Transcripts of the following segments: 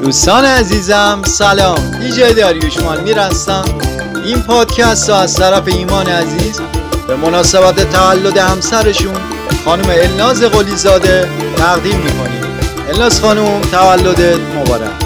دوستان عزیزم سلام، دی‌جی داریوش مالمیر هستم. این پادکست رو از طرف ایمان عزیز به مناسبت تولد همسرشون خانم الناز قلیزاده تقدیم می‌کنیم. الناز خانم تولدت مبارک.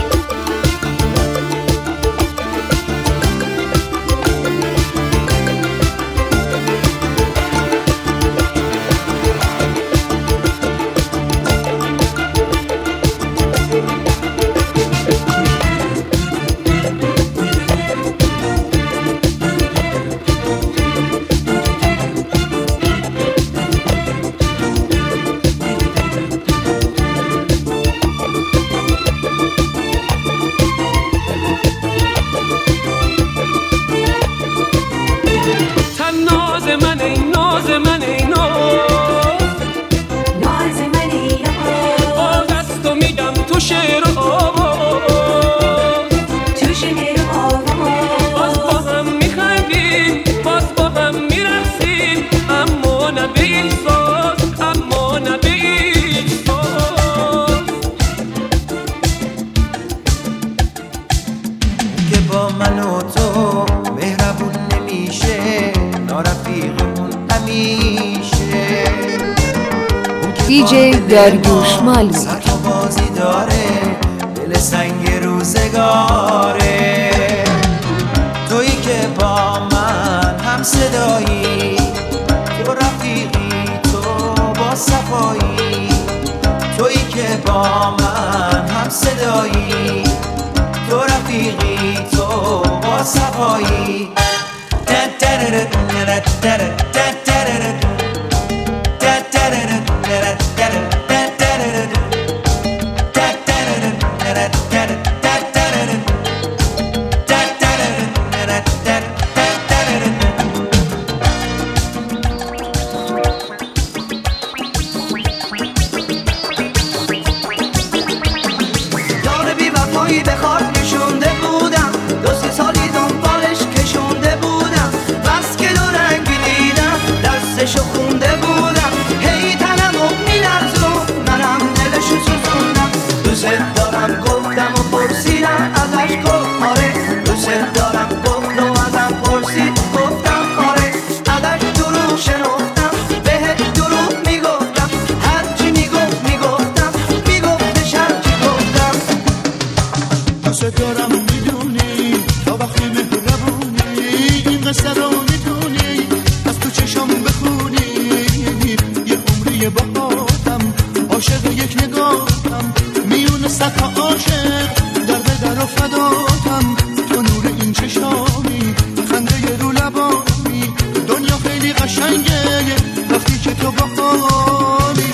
دی‌جی داریوش مالمیر بازی داره، دل سنگ روزگاره. تویی که با من هم صدایی، تو رفیقی، تو با صفایی. تویی که با من هم صدایی، تو رفیقی، تو با صفایی. به خاک نشونده بودم، دو سه سالی دنبالش کشونده بودم. بس که دو رنگی دیدم، درسشو خونده بودم. هی تنمو میلرزون، منم دلشو سوزوندم. دوست دارم گفتم و پرسیدم ازش، گفت آره. دوست دارم گفت و ازم پرسید، گفتم آره. ازش دروغ شنفتم، بهش دروغ میگفتم. هرچی میگفت میگفتم، میگفتش هرچی گفتم. دوست دارم میدونی تا وقتی مهربونی، این قصه رو میدونی از تو چشم بخونی. یه عمری باهاتم، عاشق یک نگاهم، میون صد عاشق در به در و فداتم. تو نور این چشامی، خنده رو لبانی، دنیا خیلی قشنگه وقتی که تو باهامی.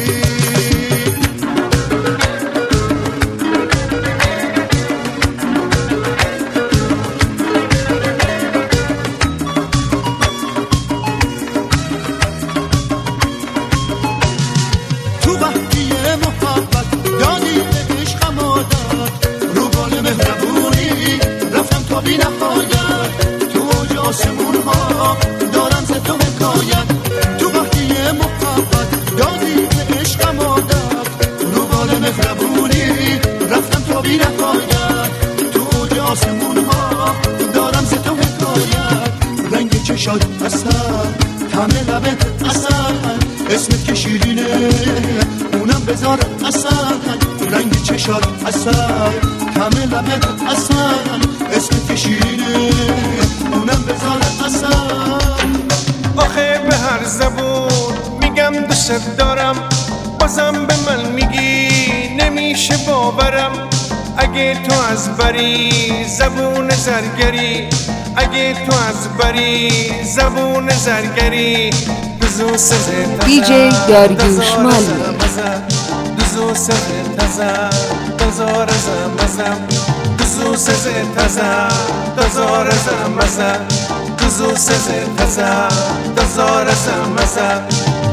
شاد اصل همه لبت اصل، اسمت که شیرینه اونم بذار اصل. رنگ چشات اصل همه لبت اصل، اسمت که شیرینه اونم بذار اصل. آخه به هر زبون میگم دوست دارم، بازم به من میگی نمیشه باورم. اگه تو از بری زبون زرگری، اگه تو از بری زبون زرگری. دوزو سزه دی‌جی داریوش مالمیر دوزو سزه تزه دوزار زمزم. دوزو سزه تزه دوزار زمزم. دوزو سزه تزه دوزار زمزم.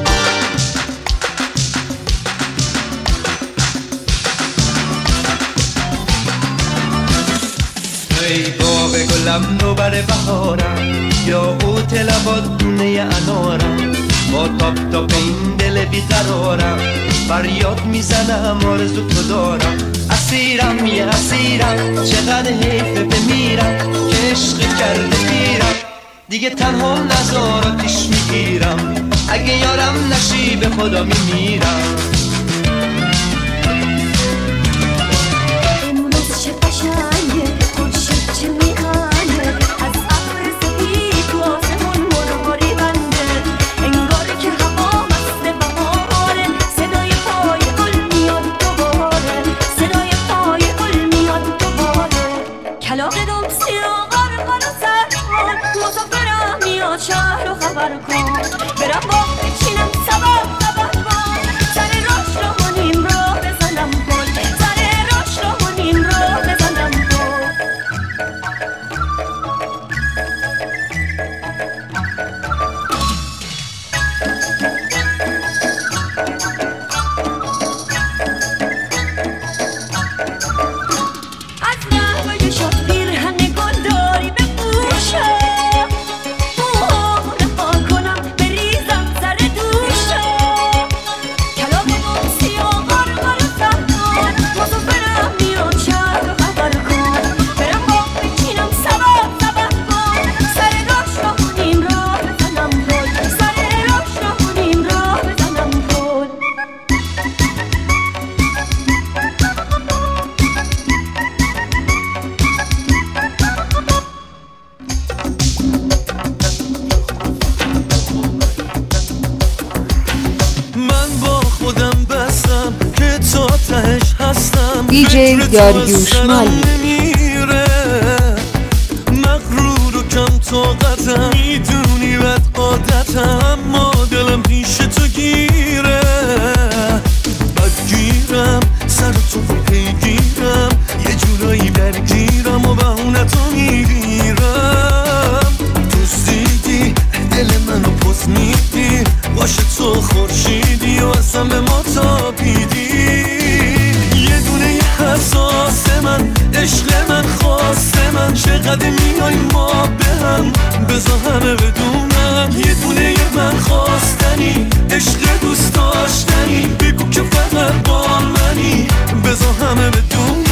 ای باغ گلم نوبر بهارم، یا اوت لبات دونه انارم. با تاپ تاپ این دل بیقرارم، فریاد میزنم آرزو تو دارم. از اسیرم یه اسیرم، چقدر حیفه بمیرم که عشق کرده پیرم، دیگه تنها نزار پیش میگیرم، اگه یارم نشی به خدا میمیرم. امروز چه قشنگه، خورشید چه میخنده، از ابر سفید تو آسمون مرغاری بنده، انگار که هوا مست بهاره، صدای پای گل میاد دوباره، صدای پای گل میاد دوباره، کلاغ دم سیاه غرقل و سرحال، مسافرم میاد شهر رو خبر کن، برم با بچینم سبب کن، سر راش رو نیم را بزنم گل، سر راش رو نیم را بزنم گل. از نوای شاد پیرهن گل داری بپوشم، موهامو نهار کنم بریزم سر دوشم، کلاغ دم سیاه غرقل و سرحال، مسافرم میاد شهر رو خبر کن، برم با بچینم سبب کن، سر راش رو نیم را بزنم گل، سر راش رو نیم را بزنم گل. من با خودم بستم که تا تهش هستم، دیجی فکر تو داریوش از سرم مالی. نمیره، مغرور و کم طاقتم، میدونی بد عادتم، اما دلم پیش تو گیره، بدگیرم سر تو پیگیرم، یه جورایی درگیرم و بهونتو میگیرم، دوستیدی دل منو پس میدی، باشه تو خورشیدی و اصلا به ما تابیدی، یه دونه حساس من، عشق من، خواست من، چقدر میای ما به هم، بذار همه بدونم، یه دونه من خواستنی، عشق دوست داشتنی، بگو که فقط با منی، بذار همه بدونم.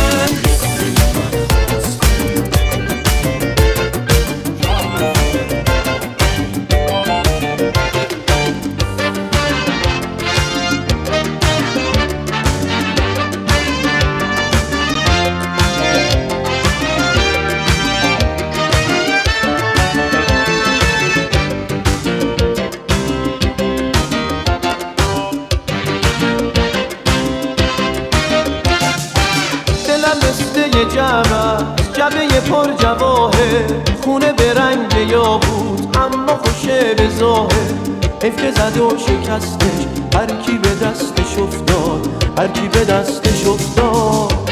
دلم مثل یه جبه پر جواهر، خونه به رنگ یاقوت اما خوشه به ظاهر، حیف که زد و شکستش، هر کی به دستش افتاد، هر کی به دستش افتاد.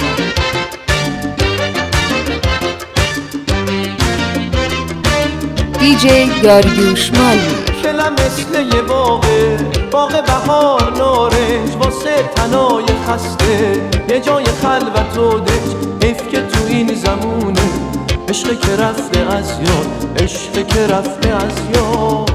دیجی داریوش مالی. دلم مثل یه باغ بهار نارنج، واسه تنای خسته یه جای خلوت و دنج، حیف که تو این زمونه عشق که رفته از یاد، عشق که رفته از یاد.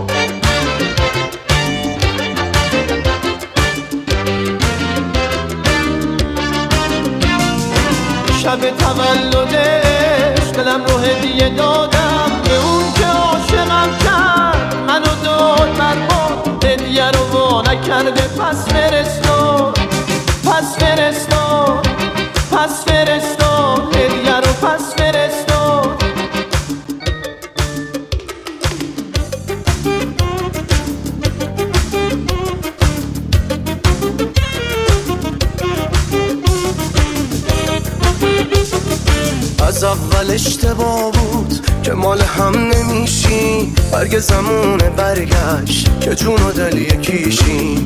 شب تولدش دلم رو هدیه دادم به اون که عاشقم کرد، منو داد برباد، هدیه رو وا نکرده، پس فرستاد، پس فرستاد، پس فرستاد، هدیه رو پس فرستاد. از اول اشتباه بود که مال هم نمیشیم، برگ زمونه برگشت که جون و دل یکیشیم،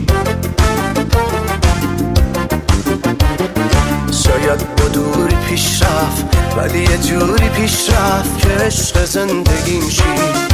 شاید با دوری پیش رفت ولی یه جوری پیش رفت که عشق زندگیم شی.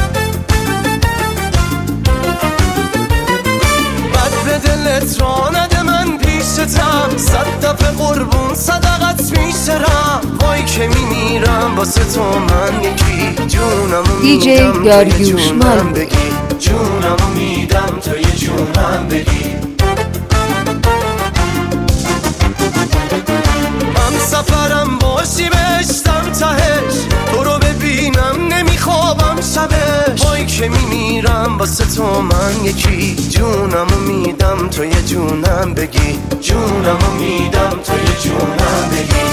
بد به دلت را نده، من پیشتم، 100 دفعه قربون صدقت میسرم، وای که میمیرم واسه تو من یکی، جونمو میدم تو یه جونم بگی، جونمو میدم تو یه جونم بگی. که میمیرم واسه تو من یکی جونمو میدم تو یه جونم بگی جونمو میدم تو یه جونم بگی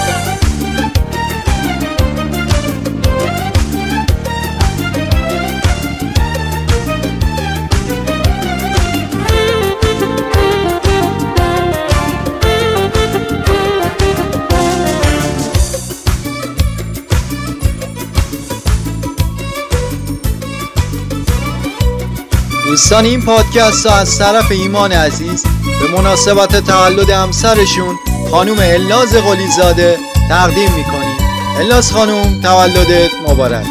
دوستان این پادکست را از طرف ایمان عزیز به مناسبت تولد همسرشون خانم الناز قلیزاده تقدیم میکنیم. الناز خانم تولدت مبارک.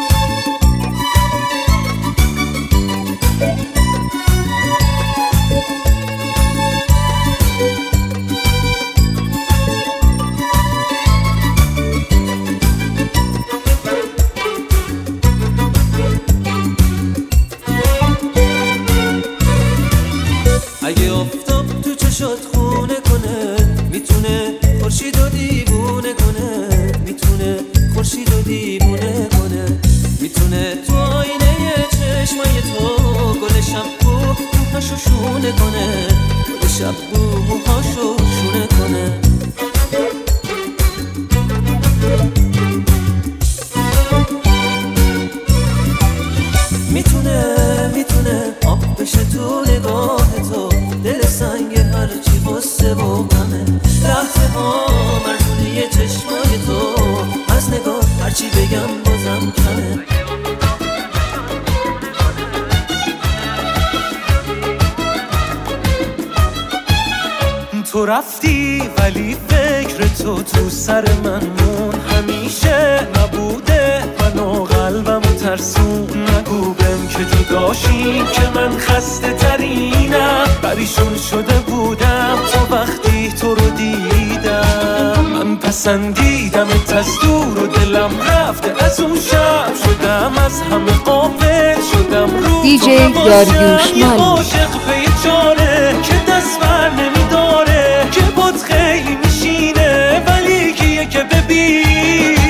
اگه آفتاب تو چشات خونه کنه میتونه خورشید و دیوونه کنه میتونه خورشید و دیوونه کنه میتونه تو آینه چشمای تو گل شبو موهاشو شونه کنه گل شبو موهاشو شونه کنه میتونه آب بشه تو نگاه تو دل سنگ هرچی غصه و غمه لحظه ها مردونه چشمای تو از نگاه هرچی بگم بازم کمه تو رفتی ولی فکر تو سر من مون همیشه نبوده منو قلبم ترسون نگو بهم که جداشیم که من خسته ترینم پریشون شده بودم تو وقتی تو رو دیدم من پسندیدمت از دور و دلم رفته از اون شب شدم از همه غافل شدم رو دی جی داریوش مالی عاشق پی چاره که دست بر نمیداره که بود خیلی میشینه ولی کیه که ببینه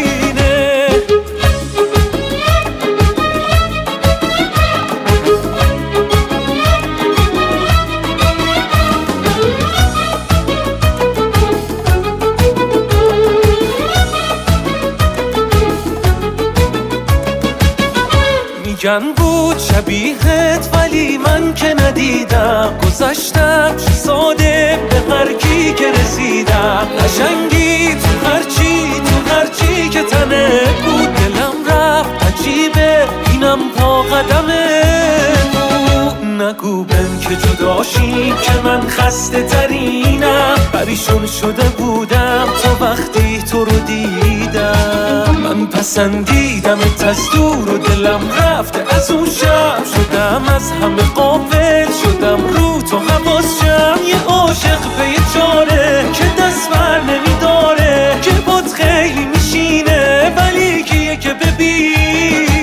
میگن بود شبیهت ولی من که ندیدم گذشتم چه ساده به هر کی که رسیدم قشنگی تو هرچی که تنه بود دلم رفت عجیبه اینم پا قدمه نگو بهم که جداشیم که من خسته ترینم پریشون شده بودم تو وقتی تو رو دیدم من پسندیدمت از دور و دلم رفته از اون شب شدم از همه غافل شدم رو تو حواسم یه عاشق پی چاره که دست بر نمیداره که بود خیلی میشینه ولی کیه که ببینه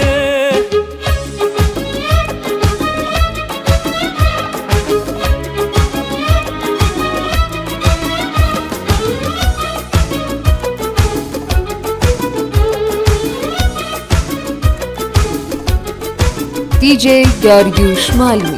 دی جی داریوش مالی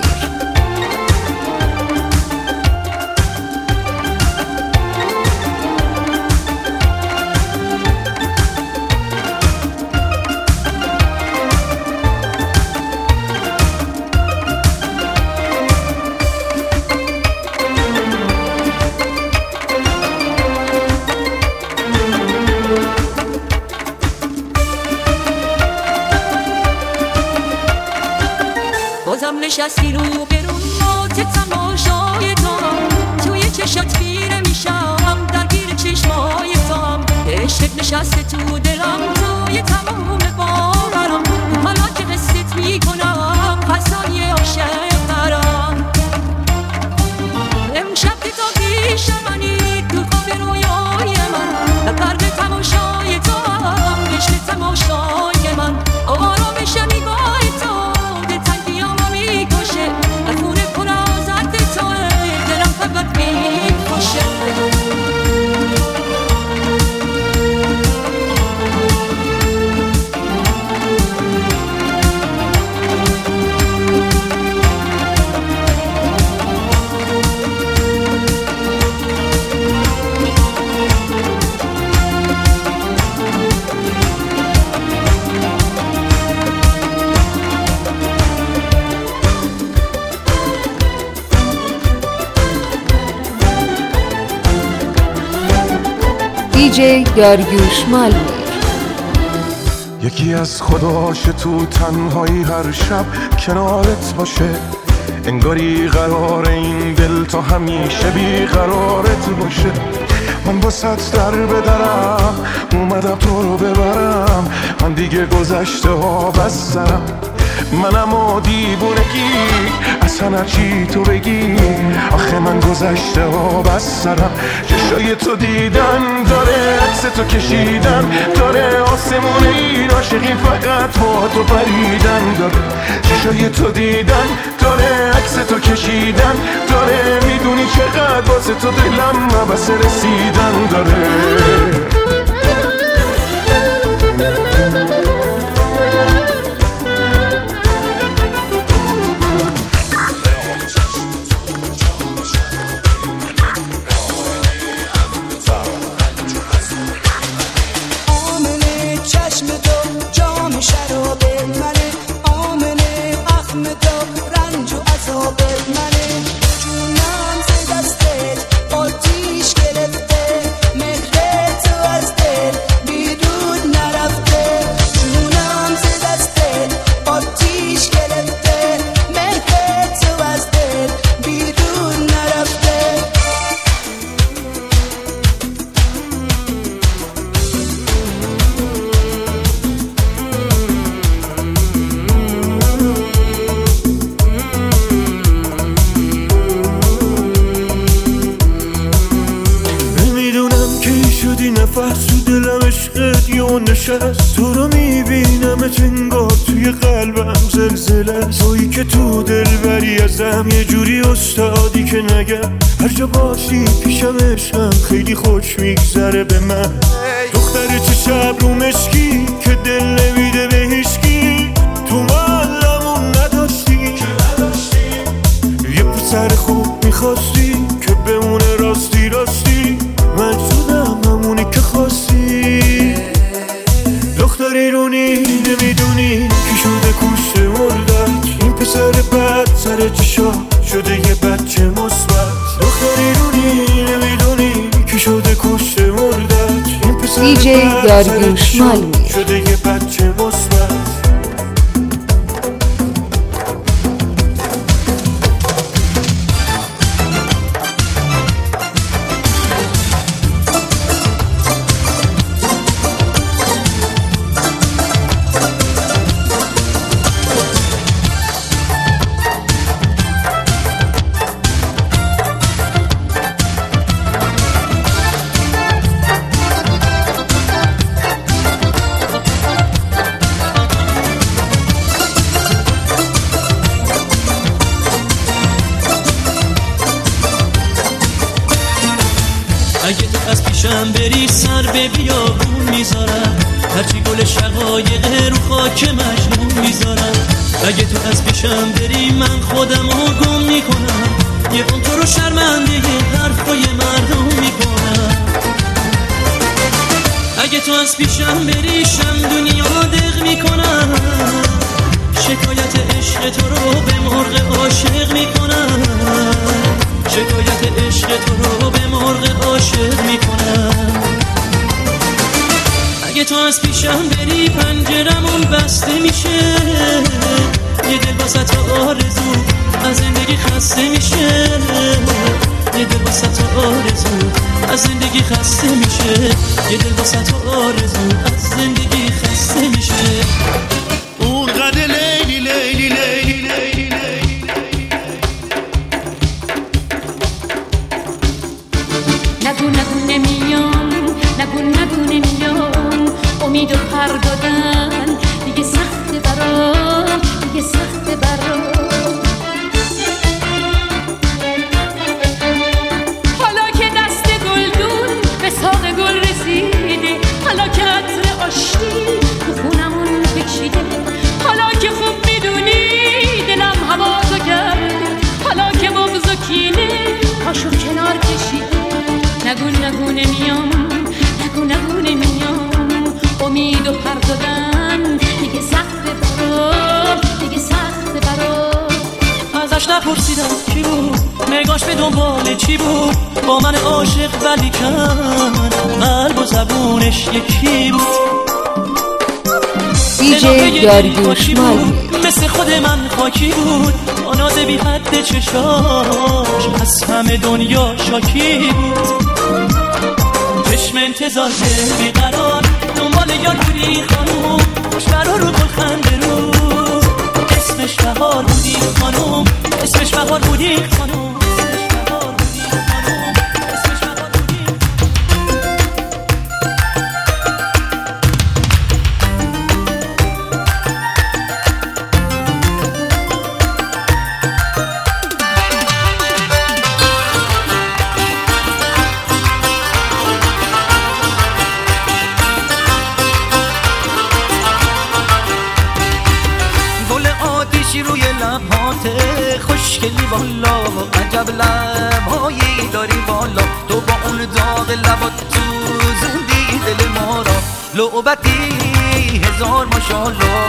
بازم نشستی رو برون تماشای تو توی چشات خیره میشم درگیر چشمای تو عشق نشسته تو دلم توی تمام باورم حالا که قصت میکنم حسای عاشق دارم امشب که تو پیش منی تو خواب رویای من درد تماشای تو عشق تماشای من آرامش نگاه تو دیجی داریوش مالمی. یکی از خداشه تو تنهایی هر شب کنارت باشه، انگاری قرار این دل تا همیشه بیقرارت باشه. من با ست در بدرم اومدم تو رو ببرم، من دیگه گذشته ها بسترم. منم و دیوونگی اصلا چی تو بگی، آخه من گذشته ها بسترم. چشای تو دیدن داره، عکس تو کشیدن داره، آسمون این عاشقی فقط با تو پریدن داره. چشای تو دیدن داره، عکس تو کشیدن داره، میدونی چقدر واسه تو دلم نبسه رسیدن داره. تو رو میبینم انگار توی قلبم زلزله، تویی که تو دلبری ازم یه جوری استادی که نگم، هر جا باشی پیشم عشقم خیلی خوش میگذره به من. دختر چه شب رو مشکی که دل نمیده به هیچکی، تو محلمون نداشتی یه پسر خوب میخواستی که بمونه راستی راستی، من شدم همونی که خواستی. دختری رونی نمیدونی کی شده کشته مردت، این پسر بد سر چشا شده یه بچه مثبت. دختری رونی نمیدونی کی شده کشته مردت، این پسر دیجی داریوش مالمی شده یه بچه مثبت. اگه تو از پیشم بری سر به بیابون میذارم، هرچی گل شقایق رو خاک مجنون میذارم. اگه تو از پیشم بری من خودم رو گم میکنم، یه اون تو رو شرمنده حرفای مردم میکنم. اگه تو از پیشم بری شم دنیا دق میکنم، شکایت عشق تو رو به مرغ عاشق میکنم، شکایت عشق تو رو به مرغ عاشق میکنم. اگه تو از پیشم بری پنجرمون بسته میشه، یه دل واسه تو آرزو از زندگی خسته میشه، یه دل واسه تو آرزو از زندگی خسته میشه، یه دل واسه تو آرزو از زندگی خسته میشه. اون قد لیلی لیلی لیلی لیلی نگو نگو نمیام، نگو نگو نمیام، امیدو پر دادن دیگه سخت برام، دیگه سخت برام. حالا که دست گلدون به ساق گل رسیده، حالا که عطر آشتی تو خونمون بکشیده، حالا که خوب میدونی دلم هوازو کرده، حالا که بغض و کینه پاشو کنار کشیده. نگو نگو نمیام، نگو نگو نمیام، امید و پر دادن دیگه سخت برام، دیگه سخت برام. ازش نپرسیدم کی بود نگاش به دنبال چی بود با من عاشق ولی کن قلب و زبونش یکی بود دیجی داریوش مالی مثل خود من خاکی بود با ناز بی حد چشاش از همه دنیا شاکی بود چشم انتظار بیقرار دنبال یار بودی خانوم خوشبرا رو گل خنده رو اسمش بهار بودی خانوم اسمش بهار بودی خانوم روی لبهات خوشگلی والا عجب لبهایی داری والا تو با اون داغ لبات تو زندی دل ما را لعبتی هزار ماشالله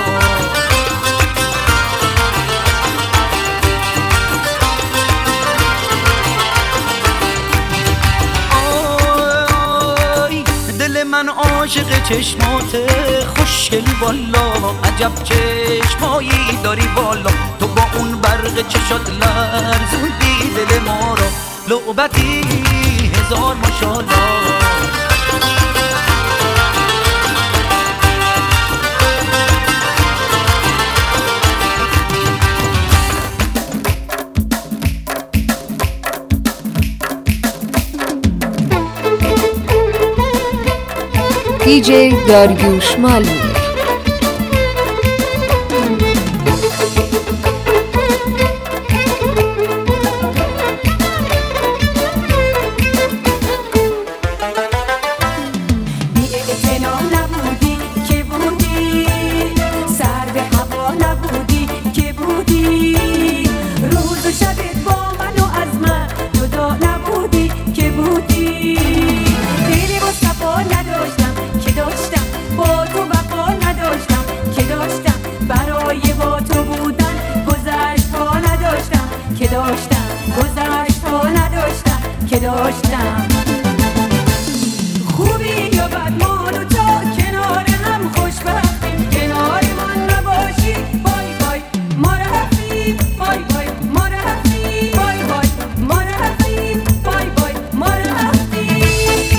من عاشق چشمات خوشگلی والا عجب چشمایی داری والا تو با اون برق چشات لرزوندی دل ما را لعبتی هزار ماشالله دیجی داریوش مالی خوبی یا بد ما دو تا کنار هم خوشبختیم کنار من نباشی بای بای ما رفتیم بای بای ما رفتیم بای بای ما رفتیم بای بای ما رفتیم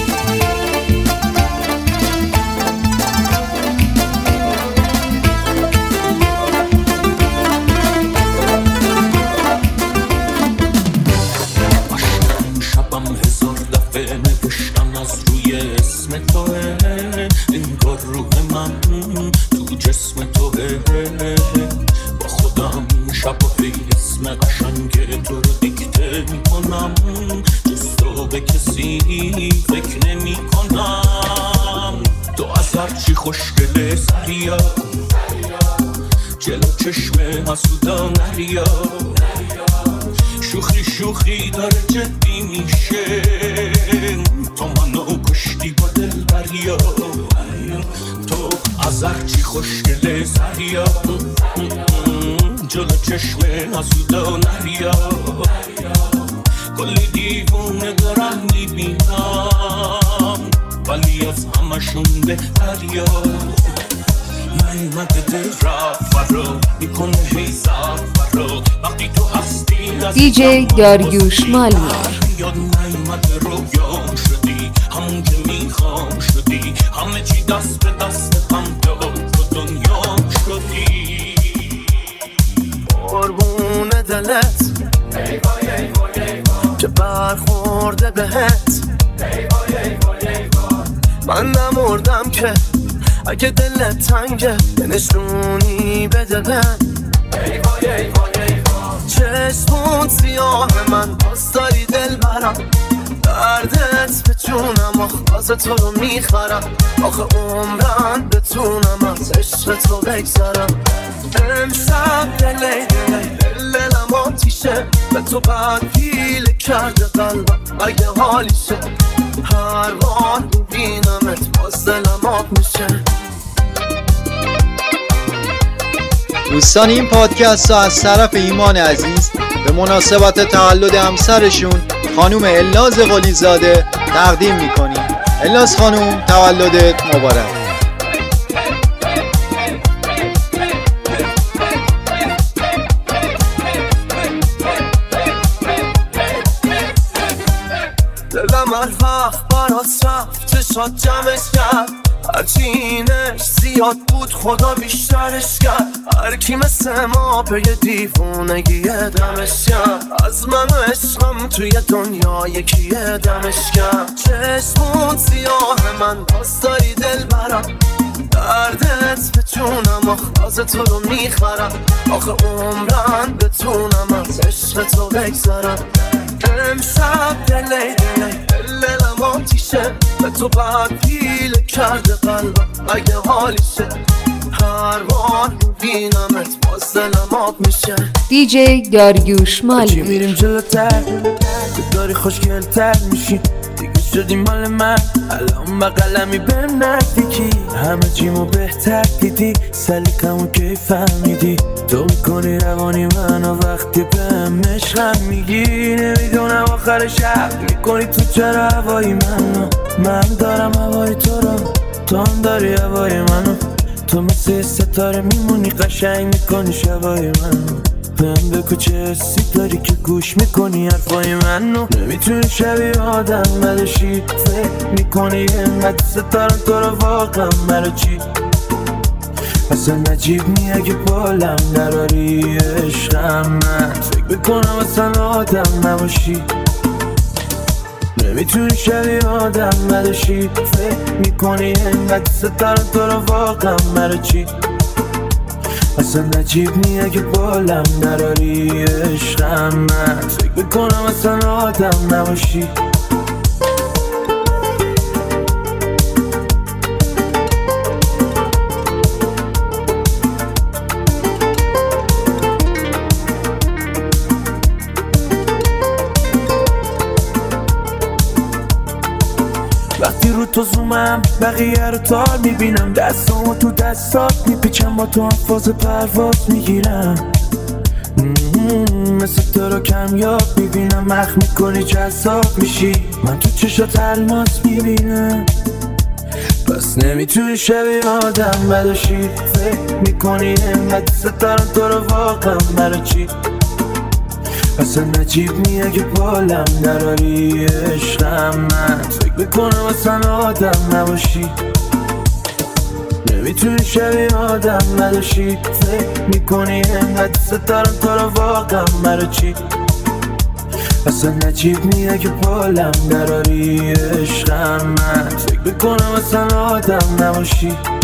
شبم هزار دفعه نوشتم از روی اسم توه انگار روح من تو جسم توه با خودم شب و هی اسم قشنگ تو رو دیکته میکنم جز تو به کسی فکر نمی کنم تو از هرچی خوشگله سریا جلو چشم حسودا نریا شوخی شوخی داره جدی میشه تو منو کشتی با دل بریا تو از هرچی خوشگله سریا جلو چشم حسودا نریا کلی دیوونه دارم میبینم ولی از همشون بهتریا نیمده دل رفت فرا میکنه هی فرا وقتی تو هستی دیجی داریوش مالی یاد نیمده رویام شدی همون که میخوام شدی همه چی دست به دست هم داد تو دنیام شدی قربون دلت که برخورده بهت من نمردم که اگه دلت تنگه نشونی بده من چشمون سیاه من باز داری دل برم دردت به جونم آخه تو رو میخرم آخه عمرم بتونم از عشق تو بگذرم امشب دلم آتیشه به تو بدگیله کرده قلبم اگه حالیشه هر بار میبینمت باز دلم آب میشه دوستان این پادکست رو از طرف ایمان عزیز به مناسبت تولد همسرشون خانم الناز قلیزاده تقدیم میکنیم. الناز خانم تولدت مبارک. دلم هر وقت برات رفت چشات جمعش کرد، هرچی اینش زیاد بود خدا بیشترش کرد. هرکی مثل ما به یه دیوونگی دمش کرد، از من و عشقم توی دنیا یکی دمش کرد. چشمون سیاه من باز داری دل برم، دردت به جونم آخ تو رو میخرم. آخه عمرن بتونم از عشق تو بگذرم. امشب دلی دلم آتیشه، به تو بعد پیل کرده قلبم اگه حالیشه. هر بار میبینمت باز دلم آب میشه. دیجی داریوش چی مالی. میریم جلوتر داری خوشگلتر میشی، دیگه شدی مال من. الان بقلمی بهم نزدیکی، همه چیمو بهتر دیدی، سلیقمو کی فهمیدی. تو میکنی روانی منو وقتی بهم عشقم میگی. نمیدونم آخر شب میکنی تو چرا هوای منو، من دارم هوای تو رو، تو هم داری هوای منو. تو مثل ستاره میمونی قشنگ میکنی شبای منو. بهم بگو چه حسی داری که گوش میکنی حرفای منو. نمیتونی شبیه آدم بدشی، فکر میکنی اینقدر ستارم تو رو واقعا مرا چی. اصلا نجیب نی اگه بالم نراری عشقم، من فکر بکنم اصلا آدم نباشی. نمیتونی شبیه آدم بدشی، فکر میکنی اینقدر ستارم تو رو واقعا مرا چی. اصلا نجیب نی اگه بالم نراری عشقم، من فکر بکنم اصلا آدم نباشی. وقتی رو تو زومم بقیه رو تار میبینم، دستامو تو دستات میپیچم، با تو هم فاز پرواز میگیرم. مثل تو رو کمیاب میبینم، مخ میکنی جذاب میشی، من تو چشات الماس میبینم. پس نمیتونی شبیه آدم بداشی، فکر میکنی اینقدر ستارم تو رو واقعا برا چی. اصلا نجیب نی اگه بالم نراری عشقم، من فکر بکنم اصلا آدم نباشی. نمیتونی شبیه آدم نداشی، فکر میکنی اینقدر ستارم تو رو واقعا مرا چی. اصلا نجیب نی اگه بالم نراری عشقم، من فکر بکنم اصلا آدم نباشی.